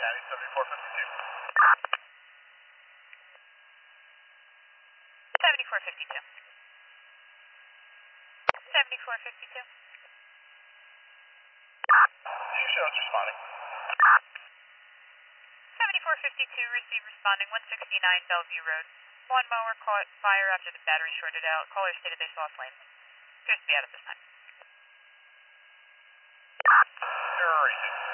County 7452. 7452. 7452. Two shows responding. 7452, receive responding 169 Bellevue Road. One mower caught fire after the battery shorted out. Caller stated they saw flames. Appears to be out at this time. Error racing.